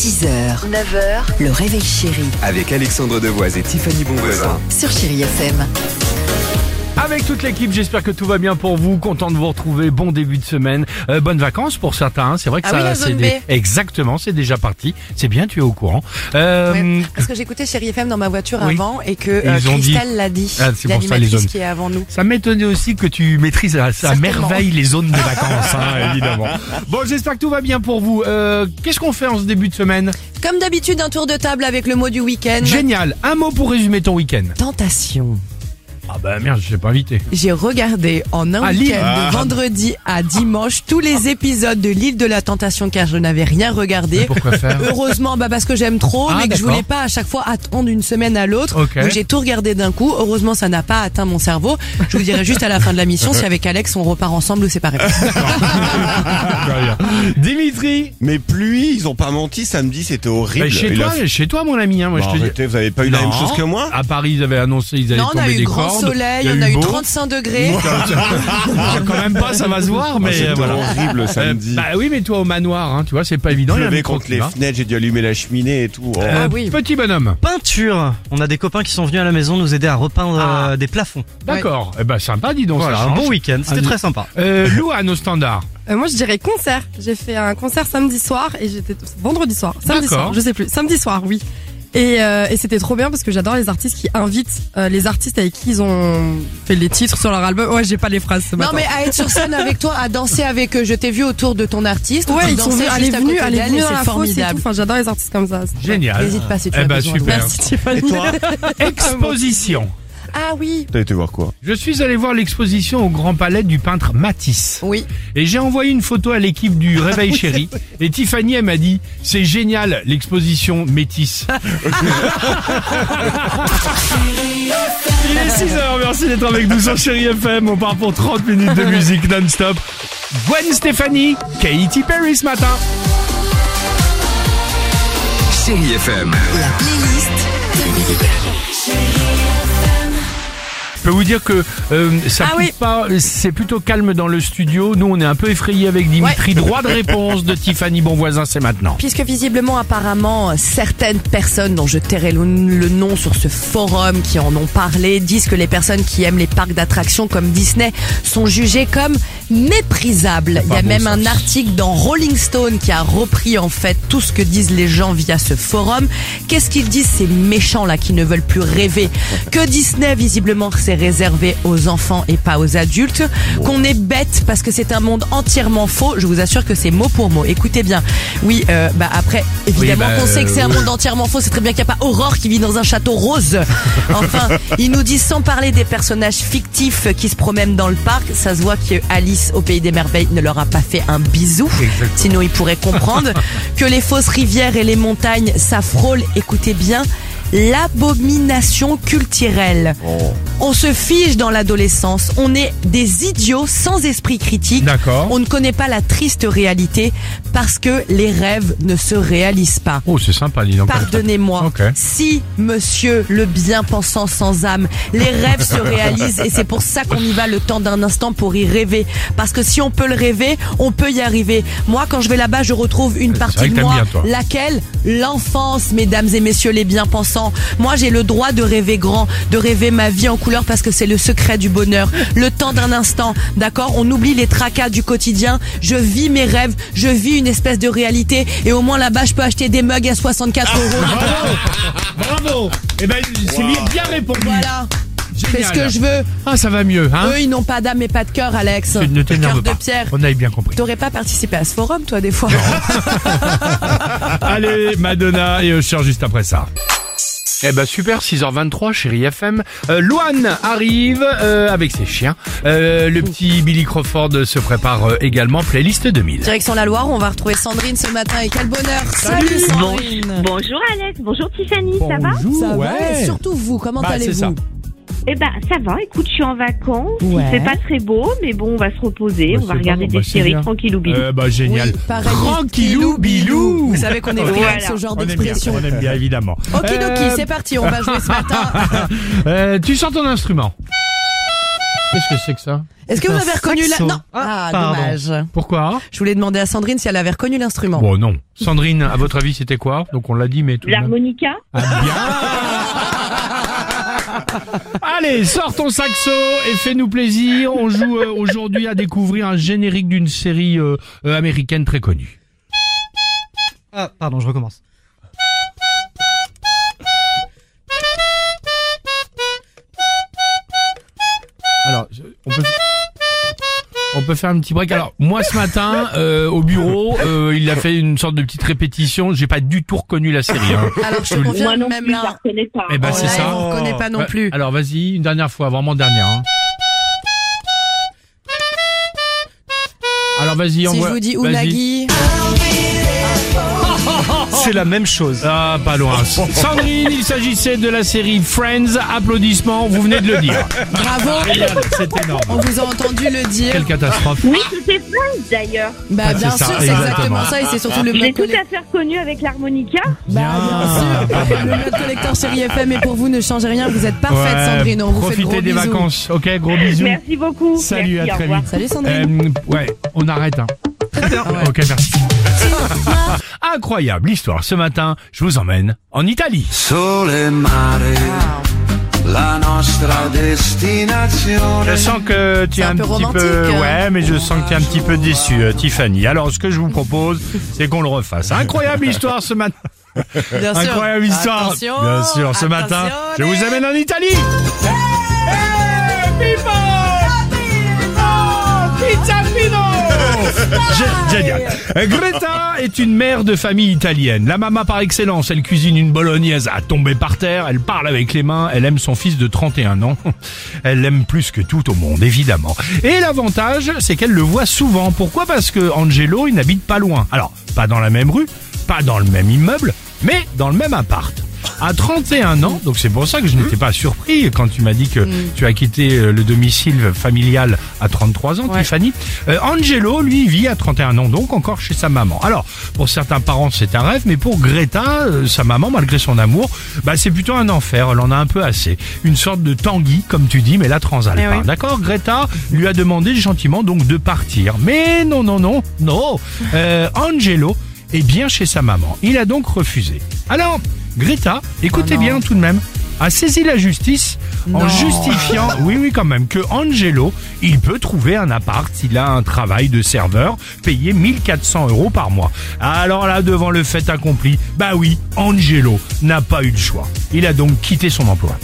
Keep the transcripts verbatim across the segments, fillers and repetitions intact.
six heures, neuf heures, le réveil chéri Avec Alexandre Devoise et Tiffany Bonvoisin. sur Chéri F M. Avec toute l'équipe, j'espère que tout va bien pour vous. Content de vous retrouver. Bon début de semaine. Euh, bonnes vacances pour certains. Hein. C'est vrai que Ah ça, oui, la c'est zone des- B. exactement, c'est déjà parti. C'est bien, tu es au courant. Euh, Ouais, parce que j'écoutais Chéri F M dans ma voiture Oui. avant et que Et euh, ils ont dit- Christelle l'a dit, Ah, c'est pour ça, les l'animatrice zones. qui est avant nous. Ça m'étonnait aussi que tu maîtrises à, à Certainement. merveille les zones de vacances, hein, évidemment. Bon, j'espère que tout va bien pour vous. Euh, qu'est-ce qu'on fait en ce début de semaine? Comme d'habitude, un tour de table avec le mot du week-end. Génial. Un mot pour résumer ton week-end. Tentation. Ah bah merde, je t'ai pas invité. J'ai regardé en un Ah, week-end, Lille. de Ah. vendredi à dimanche, tous les épisodes de l'île de la Tentation car je n'avais rien regardé. Pourquoi faire? Heureusement, bah parce que j'aime trop, Ah, mais que je d'accord. voulais pas à chaque fois attendre une semaine à l'autre. Ok. Donc j'ai tout regardé d'un coup. Heureusement, ça n'a pas atteint mon cerveau. Je vous dirai juste à la fin de la mission si avec Alex on repart ensemble ou séparément. Dimitri. Mais pluie, ils ont pas menti, samedi c'était horrible. Bah, chez Et toi, la- chez toi, mon ami, hein, moi Bah, je te dis. arrêtez, vous avez pas eu la Non. même chose que moi? À Paris, ils avaient annoncé, ils allaient Non, on a tomber eu des grand cordes. soleil, Il y on a eu beau. trente-cinq degrés. Ah, quand même pas, ça va se voir, mais C'était euh, voilà. horrible Euh, samedi. bah oui, mais toi au manoir, hein, tu vois, c'est pas évident. Je il y a un levais micro contre qui les va. fenêtres, j'ai dû allumer la cheminée et tout. Oh. Euh, Ah oui. Petit bonhomme. Peinture. On a des copains qui sont venus à la maison nous aider à repeindre Ah. euh, des plafonds. D'accord. Eh ben sympa, dis donc. Voilà, ça un change. bon week-end. C'était Ah, très sympa. Euh, Louane au standard. Euh, moi je dirais concert. J'ai fait un concert samedi soir et j'étais vendredi soir, samedi D'accord. soir, je sais plus, samedi soir, oui. Et, euh, et c'était trop bien parce que j'adore les artistes qui invitent euh, les artistes avec qui ils ont fait les titres sur leur album. Ouais, j'ai pas les phrases ce Non matin. mais à être sur scène avec toi, à danser avec eux, je t'ai vu autour de ton artiste. ouais, tu ils sont dansais venus, elle est juste à venue, côté elle est d'elle venue et dans c'est la fosse et tout. formidable. Enfin, j'adore les artistes comme ça. c'est- Génial. N'hésite pas si tu Eh as ben besoin. super. Merci Tiffany. Et toi? Exposition. Ah oui. T'as été voir quoi? Je suis allé voir l'exposition au Grand Palais du peintre Matisse. Oui. Et j'ai envoyé une photo à l'équipe du Réveil Chéri. Et Tiffany, elle m'a dit, c'est génial, l'exposition métisse. Il est six heures, merci d'être avec nous sur Chéri F M. On part pour trente minutes de musique non-stop. Gwen Stefani, Katy Perry ce matin. Chéri F M. La playlist Je peux vous dire que euh, ça Ah pousse oui. pas, c'est plutôt calme dans le studio. Nous, on est un peu effrayés avec Dimitri. Droit de réponse de Tiffany Bonvoisin, c'est maintenant. Puisque visiblement, apparemment, certaines personnes dont je tairai le, le nom sur ce forum qui en ont parlé disent que les personnes qui aiment les parcs d'attractions comme Disney sont jugées comme méprisables. Il y a bon, même ça. un article dans Rolling Stone qui a repris en fait tout ce que disent les gens via ce forum. Qu'est-ce qu'ils disent ces méchants là qui ne veulent plus rêver? Que Disney visiblement c'est réservé aux enfants et pas aux adultes, qu'on est bête parce que c'est un monde entièrement faux. Je vous assure que c'est mot pour mot. Écoutez bien. Oui, euh, bah après, évidemment Oui, bah, qu'on sait que c'est un oui. monde entièrement faux. C'est très bien qu'il n'y a pas Aurore qui vit dans un château rose. Enfin, ils nous disent sans parler des personnages fictifs qui se promènent dans le parc. Ça se voit que Alice au Pays des Merveilles ne leur a pas fait un bisou. Exactement. Sinon, ils pourraient comprendre que les fausses rivières et les montagnes, ça frôle, écoutez bien, l'abomination culturelle. On se fige dans l'adolescence, on est des idiots sans esprit critique. D'accord. On ne connaît pas la triste réalité parce que les rêves ne se réalisent pas. Oh, c'est sympa, dis donc. Pardonnez-moi, Ok. si monsieur le bien-pensant sans âme, les rêves se réalisent et c'est pour ça qu'on y va le temps d'un instant pour y rêver. Parce que si on peut le rêver, on peut y arriver. Moi, quand je vais là-bas, je retrouve une C'est partie vrai que de t'aimes moi. bien, toi. Laquelle? L'enfance, mesdames et messieurs les bien-pensants. Moi, j'ai le droit de rêver grand, de rêver ma vie en couleur parce que c'est le secret du bonheur. Le temps d'un instant, d'accord? On oublie les tracas du quotidien. Je vis mes rêves, je vis une espèce de réalité et au moins là-bas, je peux acheter des mugs à soixante-quatre euros. Bravo. Eh ben, c'est bien répondu. Voilà. Je fais ce Génial. que je veux. Ah, ça va mieux, hein? Eux, ils n'ont pas d'âme et pas de cœur, Alex. Ne t'énerve Cœur de pas. pierre. On avait bien compris. T'aurais pas participé à ce forum, toi, des fois? Allez, Madonna et Usher juste après ça. Eh ben super, six heures vingt-trois, Chéri F M. Euh, Louane arrive euh, avec ses chiens. Euh, le petit Billy Crawford se prépare euh, également. Playlist deux mille. Direction la Loire, on va retrouver Sandrine ce matin et quel bonheur. Salut, Sandrine. Bonjour Alex, bonjour Tiffany, ça va? Bonjour, Ça va, ouais. et surtout vous, comment Bah, c'est ça. allez-vous? Eh ben ça va, écoute, je suis en vacances, Ouais. il fait pas très beau, mais bon, on va se reposer, Bah, on va c'est regarder bon, des bah, c'est séries bien. tranquillou bilou. Euh, bah génial. Oui, pareil. Tranquillou bilou. Vous savez qu'on est friands de ce genre On aime bien, d'expression. on aime bien évidemment. Okidoki, Euh, c'est parti, on va jouer ce matin. euh, tu sors ton instrument. Qu'est-ce que c'est que ça? Est-ce que vous un avez reconnu la... saxo. Non. Ah, Ah, pardon. dommage. Pourquoi? Je voulais demander à Sandrine si elle avait reconnu l'instrument. Bon, non. Sandrine, à votre avis, c'était quoi? Donc on l'a dit, mais tout de même. L'harmonica. Ah, bien. Allez, sors ton saxo et fais-nous plaisir. On joue euh, aujourd'hui à découvrir un générique d'une série euh, euh, américaine très connue. Ah, pardon, je recommence. Alors, je- on peut... On peut faire un petit break. Alors, moi, ce matin, euh, au bureau, euh, il a fait une sorte de petite répétition. J'ai pas du tout reconnu la série. Hein. Alors, je te Moi confirme, Moi non même plus, je la là. reconnais pas. Eh ben, Oh c'est là, ça. on ne connaît pas non Ouais, plus. Alors, vas-y, une dernière fois, vraiment dernière. Hein. Alors, vas-y, Si je envoie. vous dis vas-y. Unagi. C'est la même chose. Ah, pas loin. Sandrine, il s'agissait de la série Friends. Applaudissements, vous venez de le dire. Bravo. Génial, c'est énorme. On vous a entendu le dire. Quelle catastrophe. Oui, c'était Friends d'ailleurs. Bah, Ah, bien c'est ça, sûr, c'est exactement. exactement ça et c'est surtout le Je l'ai mode tout collector. à fait reconnu avec l'harmonica. Bah, bien sûr. Le mode collector chérie F M et pour vous ne changez rien, vous êtes parfaite Ouais, Sandrine. On vous fait de profitez gros des bisous. vacances. Ok, gros bisous. Merci beaucoup. Salut, Merci, à au très revoir. vite. Salut Sandrine. Euh, ouais, on arrête. Hein. Ok, merci. Incroyable histoire. Ce matin, je vous emmène en Italie. Sole mare, la nostra destinazione. Je sens que tu C'est es un un, peu petit romantique, peu, hein. ouais, mais je sens que tu es un petit peu déçu, euh, Tiffany. Alors, ce que je vous propose, c'est qu'on le refasse. Incroyable histoire ce matin. Bien sûr. Incroyable histoire. Attention, Bien sûr, ce matin, attention, je vous amène en Italie. Hey, Pippo! Pizza Pino! Gé- Génial. Greta est une mère de famille italienne. La maman par excellence. Elle cuisine une bolognaise à tomber par terre. Elle parle avec les mains. Elle aime son fils de trente et un ans. Elle l'aime plus que tout au monde, évidemment. Et l'avantage, c'est qu'elle le voit souvent. Pourquoi? Parce que Angelo, il n'habite pas loin. Alors, pas dans la même rue, pas dans le même immeuble, mais dans le même appart. À trente et un ans, donc c'est pour ça que je n'étais pas surpris quand tu m'as dit que tu as quitté euh, le domicile familial à trente-trois ans, Ouais. Tiffany. Euh, Angelo, lui, vit à trente et un ans, donc encore chez sa maman. Alors, pour certains parents, c'est un rêve, mais pour Greta, euh, sa maman, malgré son amour, bah c'est plutôt un enfer, elle en a un peu assez. Une sorte de Tanguy, comme tu dis, mais la transalpin. Eh oui. D'accord? Greta lui a demandé gentiment donc de partir. Mais non, non, non, non. Euh, Angelo est bien chez sa maman. Il a donc refusé. Alors, Greta, écoutez Oh non. bien tout de même, a saisi la justice en Non. justifiant, oui oui quand même, que Angelo, il peut trouver un appart s'il a un travail de serveur payé mille quatre cents euros par mois. Alors là, devant le fait accompli, bah oui, Angelo n'a pas eu le choix. Il a donc quitté son emploi.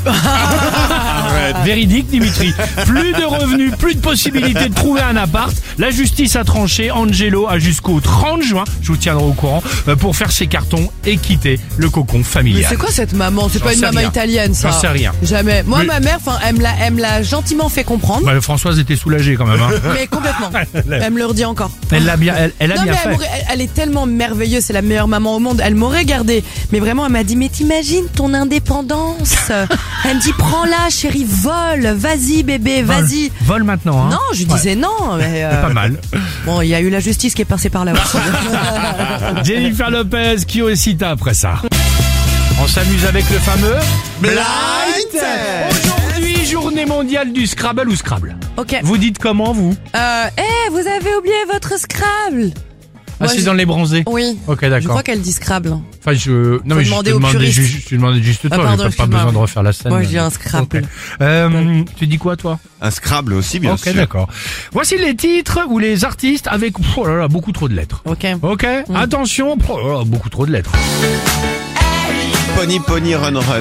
Véridique, Dimitri. Plus de revenus, plus de possibilité de trouver un appart. La justice a tranché. Angelo a jusqu'au trente juin, je vous tiendrai au courant, euh, pour faire ses cartons et quitter le cocon Mais familial. c'est quoi cette maman? C'est J'en pas une sais maman rien. italienne, ça. J'en sais rien. Jamais. Moi, Mais- ma mère, enfin, elle me l'a, elle me l'a gentiment fait comprendre, Bah, Françoise était soulagée quand même. Hein. mais complètement. Elle me le redit encore. Elle l'a bien, elle, elle a Non, bien mais elle, fait. m'aurait- elle- elle est tellement merveilleuse, c'est la meilleure maman au monde. Elle m'aurait gardée. Mais vraiment, elle m'a dit, mais t'imagines ton indépendance? Elle me dit, prends-la, chérie, vole. Vas-y, bébé, Vol. vas-y. Vol maintenant. Hein. Non, je lui disais non. Mais euh, Pas mal. Bon, il y a eu la justice qui est passée par là aussi. Jennifer Lopez, qui aussi t'a après ça. On s'amuse avec le fameux Blind Aujourd'hui, journée mondiale du Scrabble ou Scrabble. Ok. Vous dites comment, vous? Euh, eh, vous avez oublié votre Scrabble. Ah, Moi, c'est je- dans les bronzés. Oui. Ok, Je d'accord. crois qu'elle dit Scrabble. Enfin, je, non, mais je te demander aux demandais puristes. juste, je te demandais juste toi, Ah, pardon, mais t'as pas excuse-moi. besoin de refaire la scène. Moi, je dis un Scrabble. Ok. Euh, tu dis quoi, toi? Un Scrabble aussi, bien Ok, sûr. d'accord. Voici les titres ou les artistes avec, oh là là, beaucoup trop de lettres. Ok. Ok, attention, oh là là, beaucoup trop de lettres. Pony Pony Run Run.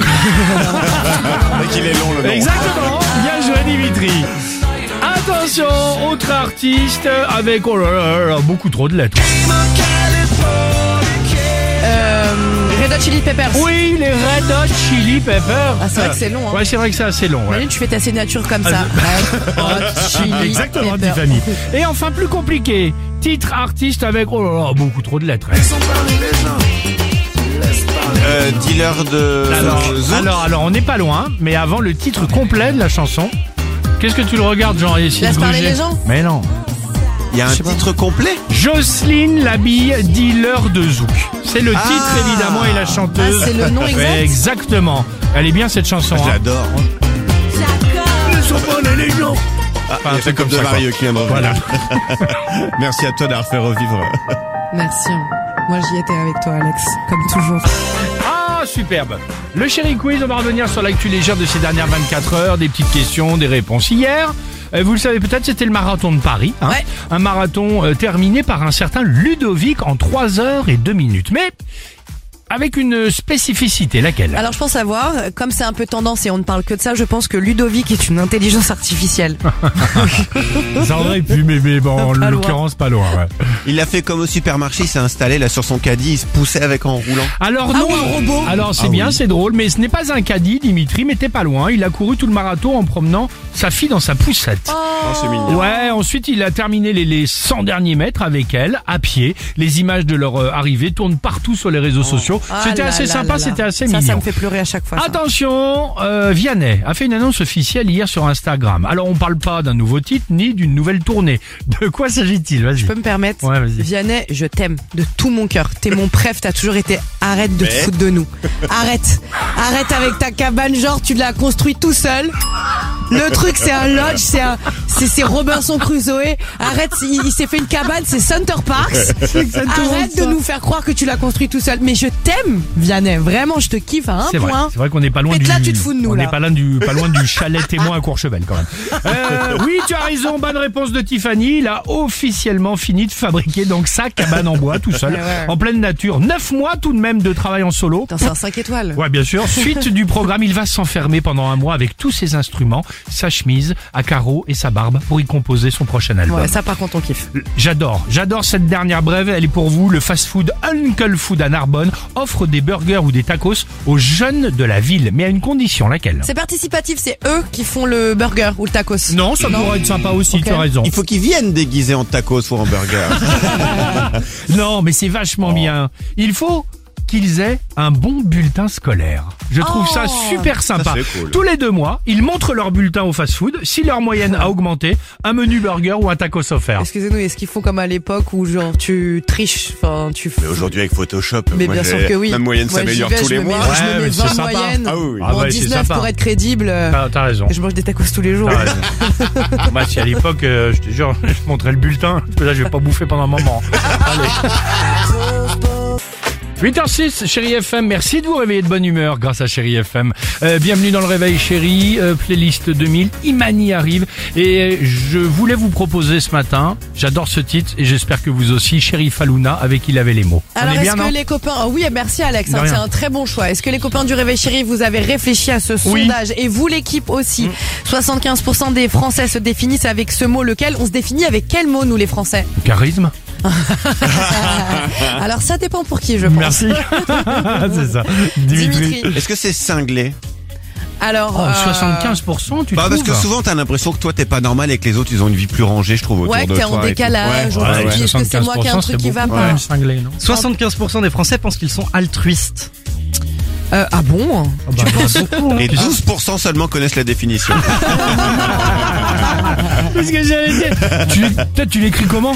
Mais qu'il est long le nom. Exactement, bien joué Dimitri. Attention, autre artiste avec, oh là là là là, beaucoup trop de lettres. Euh, Red Hot Chili Peppers. Oui, les Red Hot Chili Peppers. Ah, c'est vrai que c'est long, hein. Ouais, c'est vrai que c'est assez long. Ouais. Imagine, tu fais ta signature comme ça. Red Hot Chili Exactement, Peppers. Tiffany. Et enfin, plus compliqué, titre artiste avec, oh là là, beaucoup trop de lettres. Euh, dealer de Alors, Zouk. alors, alors, on n'est pas loin, mais avant le titre complet de la chanson, qu'est-ce que tu le regardes, Jean Laisse Laisse parler les gens. Mais non. Il y a un titre complet. Jocelyne Labille, dealer de Zouk. C'est le Ah. titre évidemment et la chanteuse. Ah, c'est le nom exact. Ouais, exactement. Elle est bien cette chanson. Je hein. l'adore. sont pas les gens. Ah, Enfin, il y un a truc comme comme de ça, Mario qui vient de revenir. Voilà. Merci à toi d'avoir fait revivre. Merci. Moi, j'y étais avec toi, Alex, comme toujours. Ah, superbe. Le Chéri Quiz, on va revenir sur l'actu légère de ces dernières vingt-quatre heures, des petites questions, des réponses. Hier, euh, vous le savez peut-être, c'était le marathon de Paris. Hein. Ouais. Un marathon euh, terminé par un certain Ludovic en trois heures et deux minutes. Mais avec une spécificité, laquelle? Alors je pense savoir, comme c'est un peu tendance et on ne parle que de ça, je pense que Ludovic est une intelligence artificielle. Ça aurait pu, mais, mais bon, en Pas l'occurrence, pas loin. Ouais. Il l'a fait comme au supermarché, il s'est installé là sur son caddie, il se poussait avec en roulant. Alors Ah non, oui, un robot. alors c'est Ah bien, oui. c'est drôle, mais ce n'est pas un caddie, Dimitri, mais t'es pas loin. Il a couru tout le marathon en promenant sa fille dans sa poussette. Oh, c'est mignon. Ouais, ensuite il a terminé les, les cent derniers mètres avec elle, à pied. Les images de leur euh, arrivée tournent partout sur les réseaux sociaux. Ah C'était là assez là sympa, là là. c'était assez ça, mignon. Ça me fait pleurer à chaque fois. ça. Attention, euh, Vianney a fait une annonce officielle hier sur Instagram. Alors on parle pas d'un nouveau titre ni d'une nouvelle tournée. De quoi s'agit-il? Vas-y. Je peux me permettre? Ouais, vas-y. Vianney, je t'aime de tout mon cœur. T'es mon préf, t'as toujours été. Arrête de te Mais- foutre de nous. Arrête. Arrête avec ta cabane, genre tu l'as construit tout seul. Le truc c'est un lodge, c'est un, c'est, c'est Robinson Crusoe. Arrête, il, il s'est fait une cabane, c'est Center Parks. Arrête de nous faire croire que tu l'as construit tout seul. Mais je t'aime, Vianney. Vraiment, je te kiffe à un C'est vrai, point. c'est vrai qu'on n'est pas loin Mais du. là, tu te fous de nous, on là. n'est pas loin du, pas loin du chalet témoin à Courchevel quand même. Euh, oui, tu as raison. Bonne réponse de Tiffany. Il a officiellement fini de fabriquer donc sa cabane en bois tout seul, Ouais, ouais. en pleine nature. Neuf mois tout de même de travail en solo. Putain, c'est un cinq étoiles. Ouais, bien sûr. Suite du programme, il va s'enfermer pendant un mois avec tous ses instruments, sa chemise à carreaux et sa barbe pour y composer son prochain album. Ouais, ça par contre on kiffe. J'adore, j'adore cette dernière brève, elle est pour vous. Le fast-food Uncle Food à Narbonne offre des burgers ou des tacos aux jeunes de la ville, mais à une condition, laquelle? C'est participatif, c'est eux qui font le burger ou le tacos. Non, ça pourrait être sympa aussi, Ok. tu as raison. Il faut qu'ils viennent déguisés en tacos ou en burger. Non, mais c'est vachement Oh. bien. Il faut qu'ils aient un bon bulletin scolaire. Je trouve Oh. ça super sympa. Ça, c'est cool. Tous les deux mois, ils montrent leur bulletin au fast-food. Si leur moyenne a augmenté, un menu burger ou un tacos offert. Excusez-nous, est-ce qu'ils font comme à l'époque où genre tu triches, enfin tu. Mais aujourd'hui avec Photoshop, Mais moi, bien sûr j'ai- que oui. ma moyenne Moi, s'améliore j'y vais, tous je les me mois. mets- Ouais, je me mais mets c'est vingt sympa. moyennes. Ah oui, oui. Ah Bon, ouais, c'est dix-neuf sympa. pour être crédible. euh, T'as t'as raison. Je mange des tacos tous les jours. T'as raison. Moi, si à l'époque, euh, je te jure, je montrais le bulletin, parce que là, je vais pas bouffer pendant un moment. Allez. huit heures six, Chéri F M, merci de vous réveiller de bonne humeur grâce à Chéri F M. Euh, bienvenue dans le Réveil Chéri, euh, playlist deux mille, Imani arrive et je voulais vous proposer ce matin, j'adore ce titre et j'espère que vous aussi, Chéri Faluna avec Il avait les mots. Alors On est est-ce bien, que non? les copains, oh oui merci Alex, De hein, rien. c'est un très bon choix. Est-ce que les copains du Réveil Chéri vous avez réfléchi à ce Oui. sondage et vous l'équipe aussi? Mm. soixante-quinze pour cent des Français se définissent avec ce mot, lequel on se définit avec quel mot nous les Français? Charisme. Alors ça dépend pour qui je pense. Merci. C'est ça. Dimitri. Dimitri. Est-ce que c'est cinglé? Alors Oh, euh, soixante-quinze pour cent, tu Bah parce trouves? que souvent t'as l'impression que toi t'es pas normal et que les autres ils ont une vie plus rangée, je trouve, autour Ouais, de que t'es toi. en et tout. décalage, Ouais, on ouais, se ouais. dit, est-ce que c'est moi qui ai un truc qui va pas? Cinglé, non? soixante-quinze pour cent des Français pensent qu'ils sont altruistes. Euh, ah bon? Tu penses beaucoup, Et douze pour cent seulement connaissent la définition. Parce que j'allais dire. Tu l'é- Peut-être tu l'écris comment?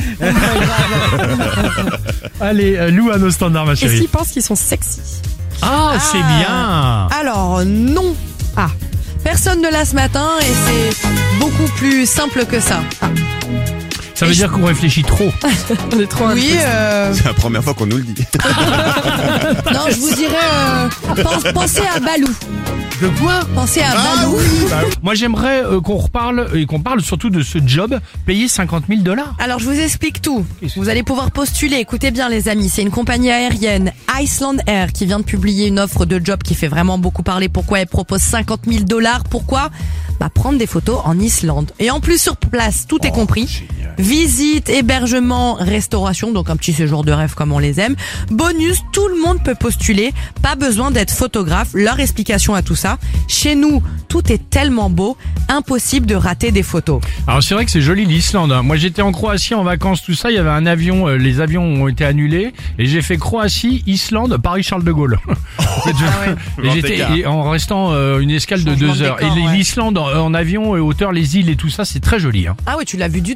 Allez, euh, Lou à nos standards, ma Est-ce chérie. qu'ils pensent qu'ils sont sexy? Ah, c'est bien. Alors non. Ah, personne ne l'a ce matin et c'est beaucoup plus simple que ça. Ah. Ça veut Et dire qu'on réfléchit trop. On est trop Oui, altruistes. euh, C'est la première fois qu'on nous le dit. non, je vous dirais, euh, pense- pensez à Balou. De quoi? Pensez à Balou. Moi, j'aimerais euh, qu'on reparle et qu'on parle surtout de ce job payé cinquante mille dollars. Alors, je vous explique tout. Qu'est-ce que Vous allez pouvoir postuler. Écoutez bien, les amis. C'est une compagnie aérienne, Iceland Air, qui vient de publier une offre de job qui fait vraiment beaucoup parler. Pourquoi elle propose cinquante mille dollars? Pourquoi? Bah, prendre des photos en Islande. Et en plus, sur place, tout est compris. Visite, hébergement, restauration, donc un petit séjour de rêve comme on les aime. Bonus, tout le monde peut postuler. Pas besoin d'être photographe. Leur explication à tout ça. Chez nous, tout est tellement beau, impossible de rater des photos. Alors, c'est vrai que c'est joli l'Islande. hein. Moi, j'étais en Croatie en vacances, tout ça. Il y avait un avion, euh, les avions ont été annulés. Et j'ai fait Croatie, Islande, Paris-Charles de Gaulle. Et j'étais et en restant euh, une escale de Changement deux de heures. décor, et ouais. l'Islande en, en avion, et hauteur, les îles et tout ça, c'est très joli. Hein. Ah ouais, tu l'as vu du dessus. Voilà, du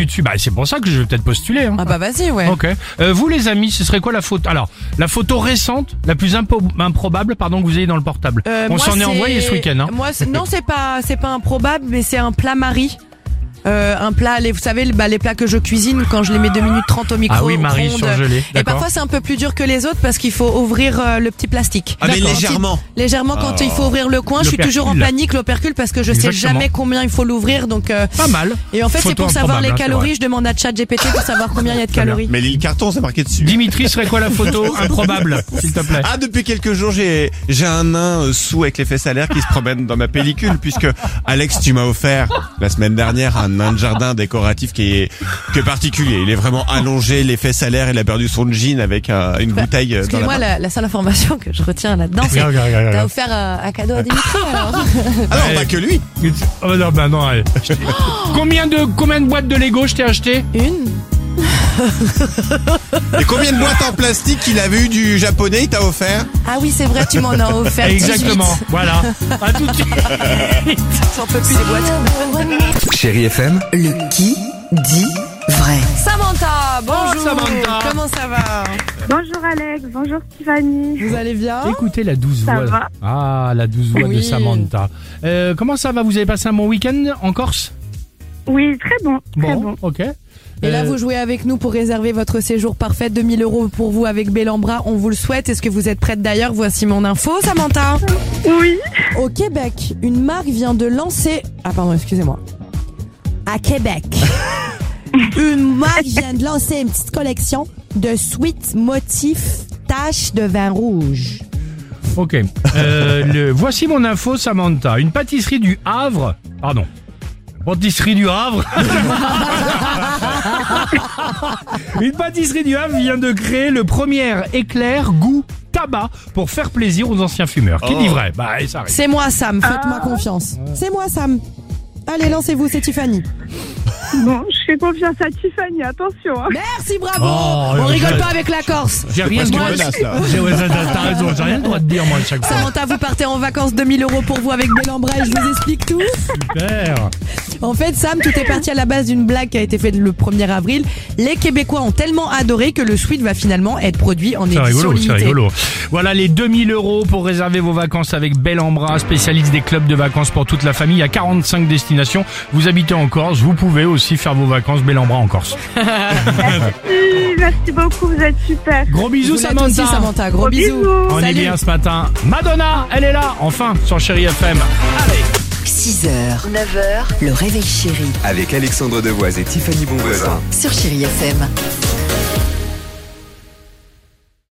dessus. Bah, c'est pour ça que je vais peut-être postuler. Hein. Ah bah vas-y, ouais. Ok. Euh, vous les amis, ce serait quoi la photo? Alors, la photo récente, la plus impo- improbable, pardon, que vous ayez dans le portable. Euh, On moi, s'en est c'est- envoyé ce week-end. Hein. Moi, c'est- non, c'est pas, c'est pas improbable, mais c'est un plat Marie. Euh, un plat, les, vous savez, bah, les plats que je cuisine quand je les mets deux minutes trente au micro. Ah oui, Marie surgelée. Et D'accord. parfois c'est un peu plus dur que les autres parce qu'il faut ouvrir euh, le petit plastique. Ah, mais D'accord. légèrement. Légèrement quand Oh. il faut ouvrir le coin, je suis toujours en L'opercule. panique, l'opercule, parce que je sais Exactement. jamais combien il faut l'ouvrir. Donc euh, Pas mal. et en fait c'est Photo pour savoir improbable, les hein, c'est calories. vrai. Je demande à ChatGPT pour savoir combien il y a de Très bien. calories. Mais l'île carton, c'est marqué dessus. Dimitri, serait quoi la photo improbable, s'il te plaît? Ah, depuis quelques jours, j'ai j'ai un nain euh, sous avec les fesses à l'air qui se promène dans ma pellicule, puisque Alex, tu m'as offert la semaine dernière un nain de jardin décoratif qui est qui est particulier. Il est vraiment allongé, les fesses à l'air, il a perdu son jean avec euh, une Bah, bouteille euh, dans la Excusez-moi, main. la, la seule information que je retiens là-dedans, c'est Regarde, regarde, regarde. t'as offert un, un cadeau à Dimitri alors. Ah non, pas que lui. Oh, bah non, bah non, allez. Combien de, combien de boîtes de Lego je t'ai acheté? Une. Et combien de boîtes en plastique qu'il avait eu du japonais, il t'a offert? Ah oui, c'est vrai, tu m'en as offert Exactement, dix-huit. voilà. À tout de suite. J'en peux plus des boîtes. Chérie F M, Le qui dit vrai. Samantha, bonjour. Oh, Samantha. Comment ça va? Bonjour Alex, bonjour Tiffany. Vous allez bien? Écoutez la douce Ça voix. va. Ah, la douce voix de Oui. Samantha. Euh, comment ça va? Vous avez passé un bon week-end en Corse? Oui, très bon, très bon. ok. Et là, Euh, vous jouez avec nous pour réserver votre séjour parfait, deux mille euros pour vous avec Bellambra. On vous le souhaite. Est-ce que vous êtes prête d'ailleurs? Voici mon info, Samantha. Oui. Au Québec, une marque vient de lancer... Ah pardon, excusez-moi. À Québec, une marque vient de lancer une petite collection de sweets motifs taches de vin rouge. Ok. Euh, le, voici mon info, Samantha. Une pâtisserie du Havre. Pardon. Pâtisserie du Havre. Une pâtisserie du Havre vient de créer le premier éclair goût tabac pour faire plaisir aux anciens fumeurs. Qui Oh. dit vrai? Bah, ça arrive. C'est moi, Sam. Faites-moi confiance. C'est moi, Sam. Allez, lancez-vous, c'est Tiffany. Bon, je fais confiance à Tiffany, attention. Hein. Merci, bravo. Oh, On rigole je- pas avec la Corse. J'ai rien Parce de que droit. menace, là. J'ai- ouais, t'as t'as raison, j'ai rien de droit de dire moi à chaque fois. Samantha, vous partez en vacances, deux mille euros pour vous avec Bellambra et je vous explique tout. Super. En fait, Sam, tout est parti à la base d'une blague qui a été faite le premier avril. Les Québécois ont tellement adoré que le sweat va finalement être produit en C'est édition rigolo, c'est limitée. rigolo. Voilà les deux mille euros pour réserver vos vacances avec Bellambra, spécialiste des clubs de vacances pour toute la famille. Il y a quarante-cinq destinations. Vous habitez en Corse, vous pouvez aussi faire vos vacances Bellambra en Corse. Merci, merci beaucoup, vous êtes super. Gros bisous Vous l'êtes Samantha. aussi, Samantha. Gros, Gros bisous. bisous. On est Salut. bien ce matin. Madonna, elle est là, enfin, sur Chérie F M. Allez. six heures, neuf heures, le réveil chéri avec Alexandre Devoise et Tiffany Bonvoisin. sur Chérie F M.